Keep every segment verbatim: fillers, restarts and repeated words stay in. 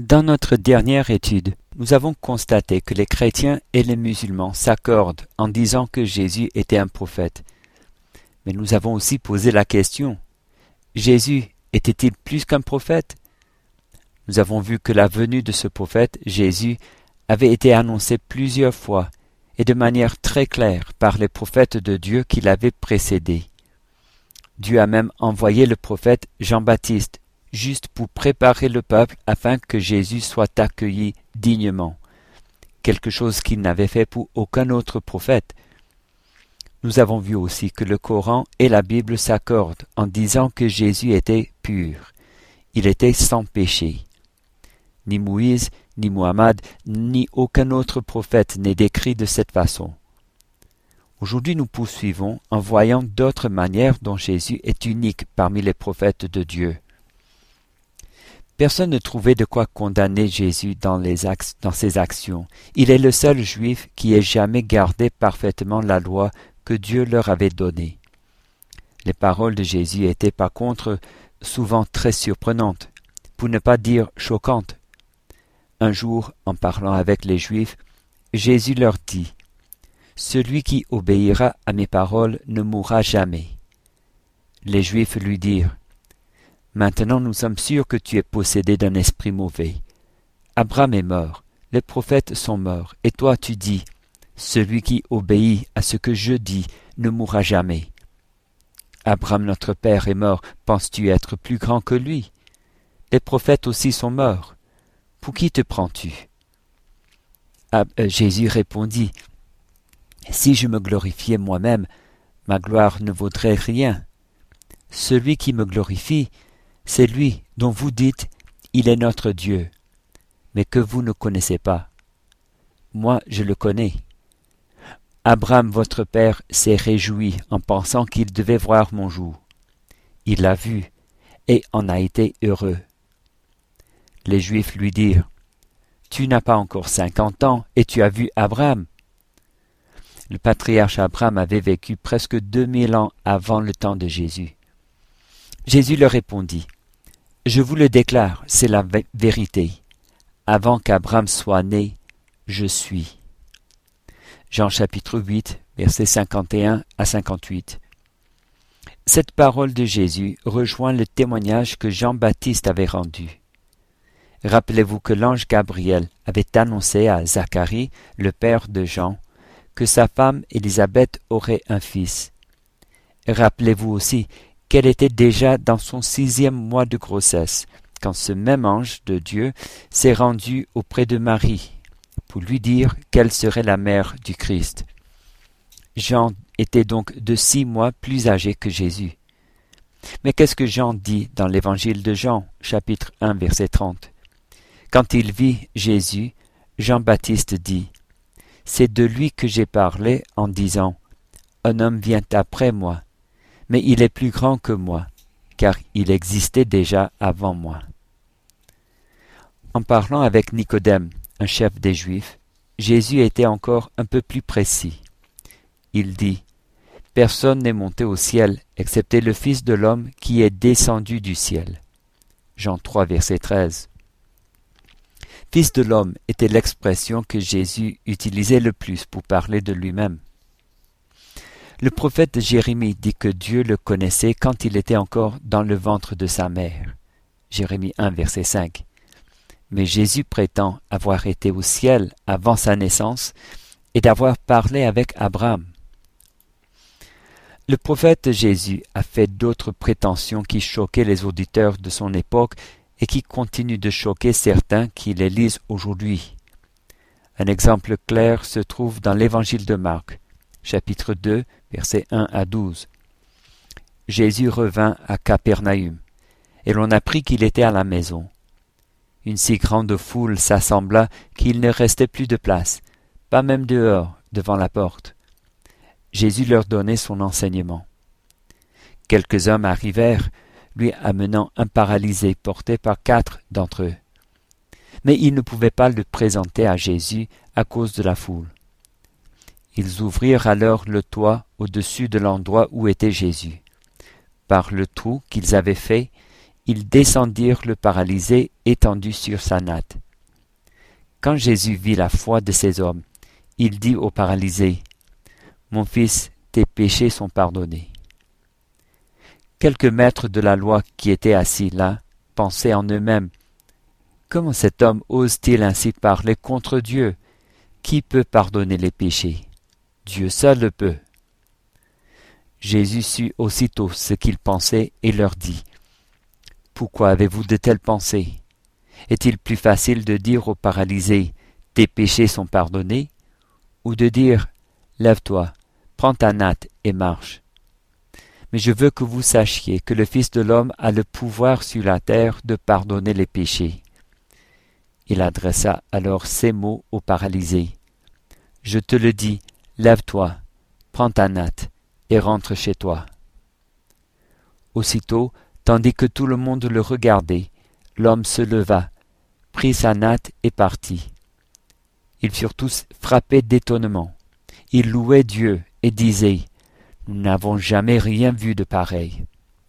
Dans notre dernière étude, nous avons constaté que les chrétiens et les musulmans s'accordent en disant que Jésus était un prophète. Mais nous avons aussi posé la question, Jésus était-il plus qu'un prophète? Nous avons vu que la venue de ce prophète, Jésus, avait été annoncée plusieurs fois et de manière très claire par les prophètes de Dieu qui l'avaient précédé. Dieu a même envoyé le prophète Jean-Baptiste juste pour préparer le peuple afin que Jésus soit accueilli dignement, quelque chose qu'il n'avait fait pour aucun autre prophète. Nous avons vu aussi que le Coran et la Bible s'accordent en disant que Jésus était pur, il était sans péché. Ni Moïse, ni Mohammed, ni aucun autre prophète n'est décrit de cette façon. Aujourd'hui, nous poursuivons en voyant d'autres manières dont Jésus est unique parmi les prophètes de Dieu. Personne ne trouvait de quoi condamner Jésus dans, les ac- dans ses actions. Il est le seul juif qui ait jamais gardé parfaitement la loi que Dieu leur avait donnée. Les paroles de Jésus étaient par contre souvent très surprenantes, pour ne pas dire choquantes. Un jour, en parlant avec les Juifs, Jésus leur dit « Celui qui obéira à mes paroles ne mourra jamais. » Les Juifs lui dirent « Maintenant nous sommes sûrs que tu es possédé d'un esprit mauvais. Abraham est mort, les prophètes sont morts, et toi tu dis « Celui qui obéit à ce que je dis ne mourra jamais. » Abraham notre père est mort, penses-tu être plus grand que lui? Les prophètes aussi sont morts. Pour qui te prends-tu? Ah, euh, Jésus répondit, « Si je me glorifiais moi-même, ma gloire ne vaudrait rien. Celui qui me glorifie, c'est lui dont vous dites, il est notre Dieu, mais que vous ne connaissez pas. Moi, je le connais. Abraham, votre père, s'est réjoui en pensant qu'il devait voir mon jour. Il l'a vu et en a été heureux. » Les Juifs lui dirent, « Tu n'as pas encore cinquante ans et tu as vu Abraham. » Le patriarche Abraham avait vécu presque deux mille ans avant le temps de Jésus. Jésus leur répondit, « Je vous le déclare, c'est la vérité. Avant qu'Abraham soit né, je suis. » Jean chapitre huit, versets cinquante et un à cinquante-huit. Cette parole de Jésus rejoint le témoignage que Jean-Baptiste avait rendu. Rappelez-vous que l'ange Gabriel avait annoncé à Zacharie, le père de Jean, que sa femme Élisabeth aurait un fils. Rappelez-vous aussi qu'elle était déjà dans son sixième mois de grossesse, quand ce même ange de Dieu s'est rendu auprès de Marie, pour lui dire qu'elle serait la mère du Christ. Jean était donc de six mois plus âgé que Jésus. Mais qu'est-ce que Jean dit dans l'évangile de Jean, chapitre un, verset trente? Quand il vit Jésus, Jean-Baptiste dit, « C'est de lui que j'ai parlé en disant, « Un homme vient après moi, mais il est plus grand que moi, car il existait déjà avant moi. » En parlant avec Nicodème, un chef des Juifs, Jésus était encore un peu plus précis. Il dit, « Personne n'est monté au ciel, excepté le Fils de l'homme qui est descendu du ciel. » Jean trois, verset treize. Fils de l'homme était l'expression que Jésus utilisait le plus pour parler de lui-même. Le prophète Jérémie dit que Dieu le connaissait quand il était encore dans le ventre de sa mère. Jérémie un, verset cinq. Mais Jésus prétend avoir été au ciel avant sa naissance et d'avoir parlé avec Abraham. Le prophète Jésus a fait d'autres prétentions qui choquaient les auditeurs de son époque et qui continuent de choquer certains qui les lisent aujourd'hui. Un exemple clair se trouve dans l'évangile de Marc, chapitre deux, versets un à douze. Jésus revint à Capernaüm, et l'on apprit qu'il était à la maison. Une si grande foule s'assembla qu'il ne restait plus de place, pas même dehors, devant la porte. Jésus leur donnait son enseignement. Quelques hommes arrivèrent, lui amenant un paralysé porté par quatre d'entre eux. Mais ils ne pouvaient pas le présenter à Jésus à cause de la foule. Ils ouvrirent alors le toit au-dessus de l'endroit où était Jésus. Par le trou qu'ils avaient fait, ils descendirent le paralysé étendu sur sa natte. Quand Jésus vit la foi de ces hommes, il dit au paralysé, « Mon fils, tes péchés sont pardonnés. » Quelques maîtres de la loi qui étaient assis là pensaient en eux-mêmes, « Comment cet homme ose-t-il ainsi parler contre Dieu? Qui peut pardonner les péchés? Dieu seul le peut. » Jésus sut aussitôt ce qu'ils pensaient et leur dit, « Pourquoi avez-vous de telles pensées? Est-il plus facile de dire au paralysé, « Tes péchés sont pardonnés » ou de dire, « Lève-toi, prends ta natte et marche. » Mais je veux que vous sachiez que le Fils de l'homme a le pouvoir sur la terre de pardonner les péchés. » Il adressa alors ces mots au paralysé. « Je te le dis, lève-toi, prends ta natte et rentre chez toi. » Aussitôt, tandis que tout le monde le regardait, l'homme se leva, prit sa natte et partit. Ils furent tous frappés d'étonnement. Ils louaient Dieu et disaient, « Nous n'avons jamais rien vu de pareil. »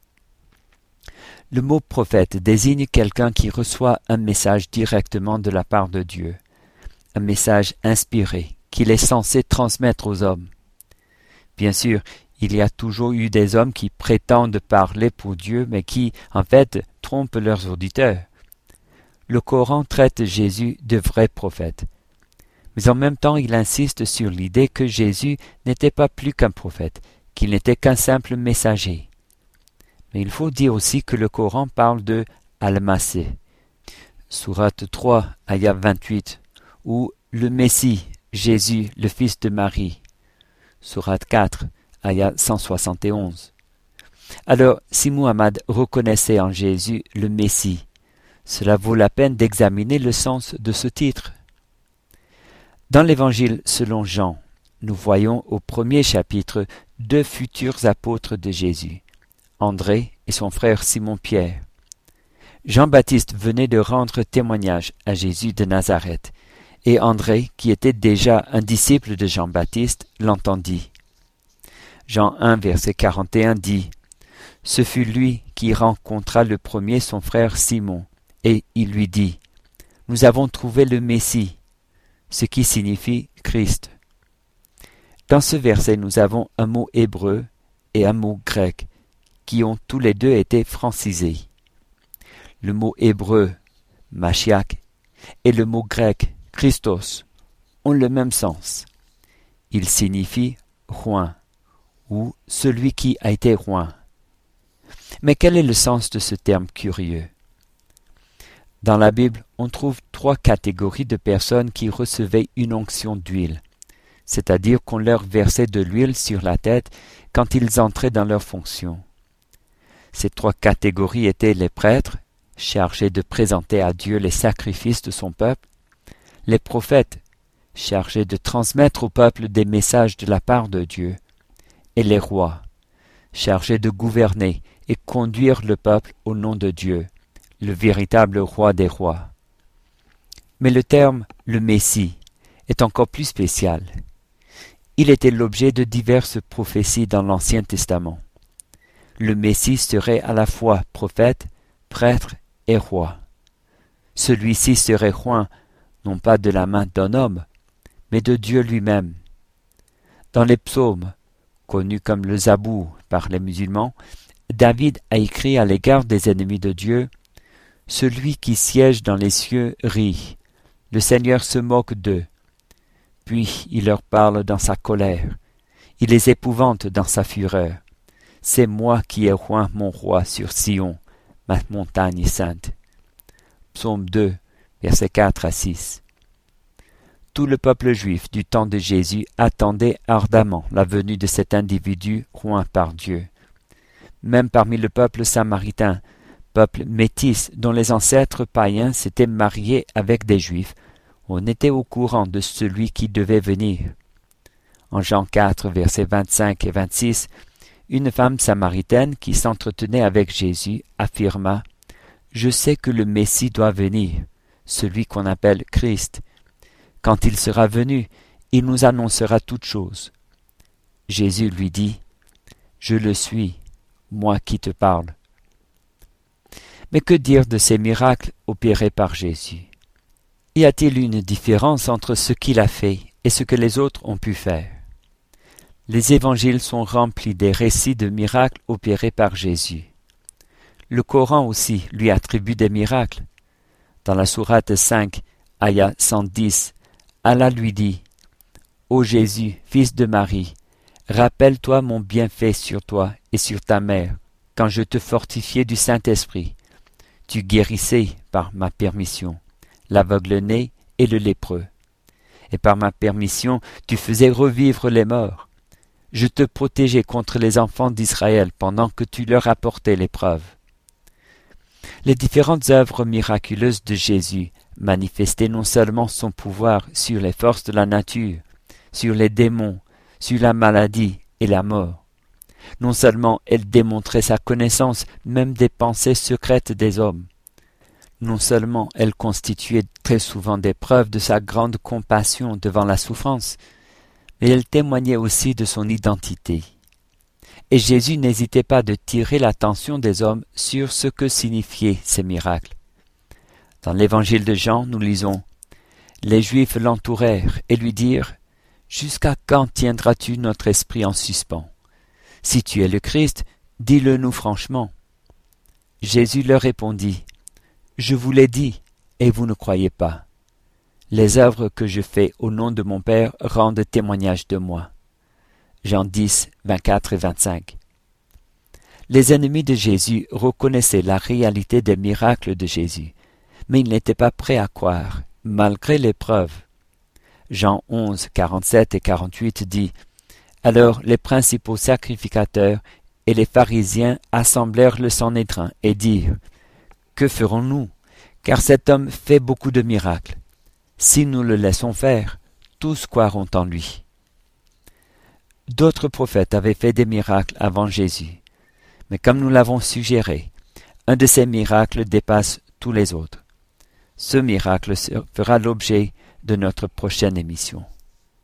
Le mot prophète désigne quelqu'un qui reçoit un message directement de la part de Dieu, un message inspiré qu'il est censé transmettre aux hommes. Bien sûr, il y a toujours eu des hommes qui prétendent parler pour Dieu, mais qui, en fait, trompent leurs auditeurs. Le Coran traite Jésus de vrai prophète. Mais en même temps, il insiste sur l'idée que Jésus n'était pas plus qu'un prophète, qu'il n'était qu'un simple messager. Mais il faut dire aussi que le Coran parle de Al-Masih, Sourate trois, ayat vingt-huit, ou le Messie, Jésus, le fils de Marie, Sourate quatre, ayat cent soixante et onze. Alors, si Muhammad reconnaissait en Jésus le Messie, cela vaut la peine d'examiner le sens de ce titre. Dans l'Évangile selon Jean, nous voyons au premier chapitre deux futurs apôtres de Jésus, André et son frère Simon-Pierre. Jean-Baptiste venait de rendre témoignage à Jésus de Nazareth, et André, qui était déjà un disciple de Jean-Baptiste, l'entendit. Jean un, verset quarante et un dit, « Ce fut lui qui rencontra le premier son frère Simon, et il lui dit, « Nous avons trouvé le Messie », ce qui signifie Christ. Dans ce verset, nous avons un mot hébreu et un mot grec, qui ont tous les deux été francisés. Le mot hébreu, Mashiach, et le mot grec, Christos, ont le même sens. Ils signifient roi, ou celui qui a été roi. Mais quel est le sens de ce terme curieux? Dans la Bible, on trouve trois catégories de personnes qui recevaient une onction d'huile, c'est-à-dire qu'on leur versait de l'huile sur la tête quand ils entraient dans leurs fonctions. Ces trois catégories étaient les prêtres, chargés de présenter à Dieu les sacrifices de son peuple, les prophètes, chargés de transmettre au peuple des messages de la part de Dieu, et les rois, chargés de gouverner et conduire le peuple au nom de Dieu, le véritable roi des rois. Mais le terme « le Messie » est encore plus spécial. Il était l'objet de diverses prophéties dans l'Ancien Testament. Le Messie serait à la fois prophète, prêtre et roi. Celui-ci serait roi, non pas de la main d'un homme, mais de Dieu lui-même. Dans les psaumes, connus comme le Zabour par les musulmans, David a écrit à l'égard des ennemis de Dieu, « Celui qui siège dans les cieux rit, le Seigneur se moque d'eux. Puis il leur parle dans sa colère, il les épouvante dans sa fureur. C'est moi qui ai roi mon roi sur Sion, ma montagne sainte. » Psaume deux, versets quatre à six. Tout le peuple juif du temps de Jésus attendait ardemment la venue de cet individu roi par Dieu. Même parmi le peuple samaritain, peuple métis dont les ancêtres païens s'étaient mariés avec des juifs, on était au courant de celui qui devait venir. En Jean quatre, versets vingt-cinq et vingt-six, une femme samaritaine qui s'entretenait avec Jésus affirma « Je sais que le Messie doit venir, celui qu'on appelle Christ. Quand il sera venu, il nous annoncera toutes choses. » Jésus lui dit « Je le suis, moi qui te parle. » Mais que dire de ces miracles opérés par Jésus? Y a-t-il une différence entre ce qu'il a fait et ce que les autres ont pu faire? Les évangiles sont remplis des récits de miracles opérés par Jésus. Le Coran aussi lui attribue des miracles. Dans la sourate cinq, ayat cent dix, Allah lui dit « Ô Jésus, fils de Marie, rappelle-toi mon bienfait sur toi et sur ta mère, quand je te fortifiais du Saint-Esprit. Tu guérissais, par ma permission, l'aveugle-né et le lépreux. Et par ma permission, tu faisais revivre les morts. Je te protégeais contre les enfants d'Israël pendant que tu leur apportais l'épreuve. » Les différentes œuvres miraculeuses de Jésus manifestaient non seulement son pouvoir sur les forces de la nature, sur les démons, sur la maladie et la mort. Non seulement elles démontraient sa connaissance même des pensées secrètes des hommes. Non seulement elles constituaient très souvent des preuves de sa grande compassion devant la souffrance, mais elles témoignaient aussi de son identité. Et Jésus n'hésitait pas de tirer l'attention des hommes sur ce que signifiaient ces miracles. Dans l'évangile de Jean, nous lisons « Les Juifs l'entourèrent et lui dirent « Jusqu'à quand tiendras-tu notre esprit en suspens? Si tu es le Christ, dis-le-nous franchement. » Jésus leur répondit « Je vous l'ai dit, et vous ne croyez pas. Les œuvres que je fais au nom de mon Père rendent témoignage de moi. » Jean dix, vingt-quatre et vingt-cinq. Les ennemis de Jésus reconnaissaient la réalité des miracles de Jésus, mais ils n'étaient pas prêts à croire, malgré l'épreuve. Jean onze, quarante-sept et quarante-huit dit « Alors les principaux sacrificateurs et les pharisiens assemblèrent le Sanhédrin et dirent « Que ferons-nous? Car cet homme fait beaucoup de miracles. Si nous le laissons faire, tous croiront en lui. » D'autres prophètes avaient fait des miracles avant Jésus, mais comme nous l'avons suggéré, un de ces miracles dépasse tous les autres. Ce miracle fera l'objet de notre prochaine émission.